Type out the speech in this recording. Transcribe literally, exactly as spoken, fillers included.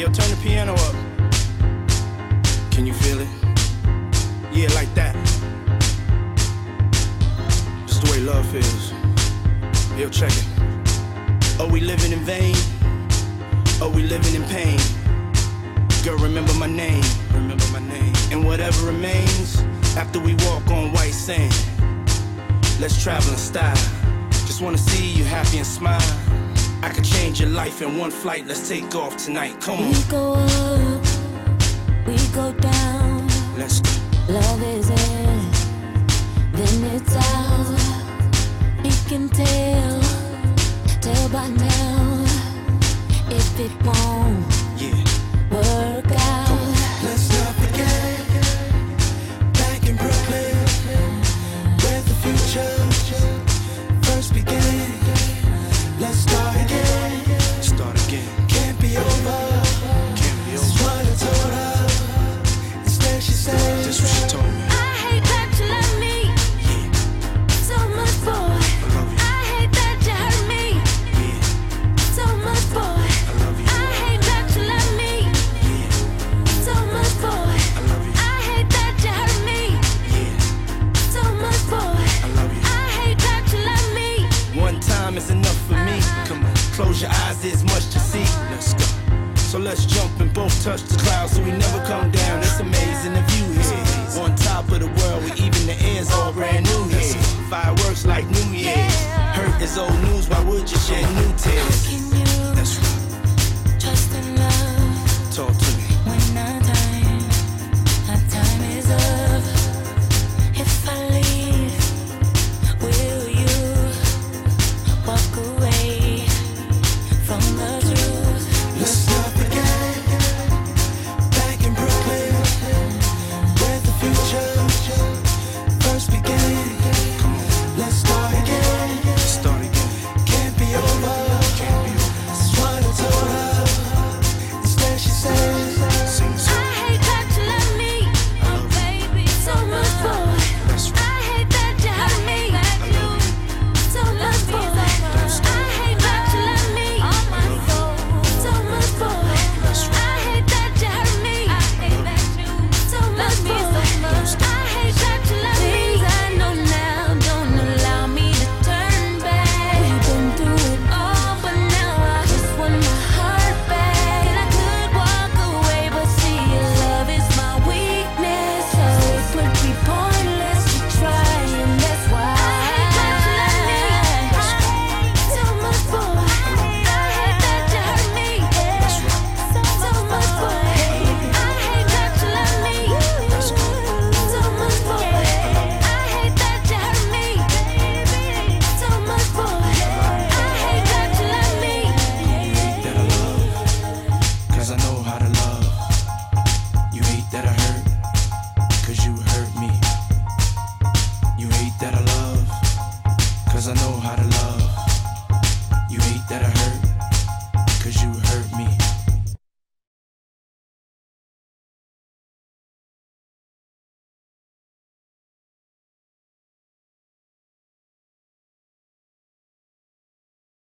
yo, turn the piano up. Can you feel it? Yeah, like that. Just the way love feels. Yo, check it. Are we living in vain? Are we living in pain? Girl, remember my name. Remember my name. And whatever remains after we walk on white sand. Let's travel in style. Just wanna see you happy and smile. I could change your life in one flight. Let's take off tonight. Come on. We go up, we go down. Let's go. Love is in, then it's out. He can tell, tell by now if it won't Yeah. work out. Let's not forget, back in Brooklyn, where the future first began. Let's start again, Start again. can't be over. Can't be This is over. what I told her. Instead she said, That's what she told me. I hate that you love me Yeah. so much, boy. I love you. I hate that you hurt me Yeah. so much, boy. I love you. I hate that you love me Yeah. so much, boy. I love you. I hate that you hurt me Yeah. so much, boy. I love you. I hate that you love me. One time is enough for me. Come on. Close your eyes, there's much to see. Let's go. So let's jump and both touch the clouds so we never come down. It's amazing the view here. On top of the world, we even the air's all brand new here. Fireworks like New Year's. Hurt is old news, why would you shed new tears? Can you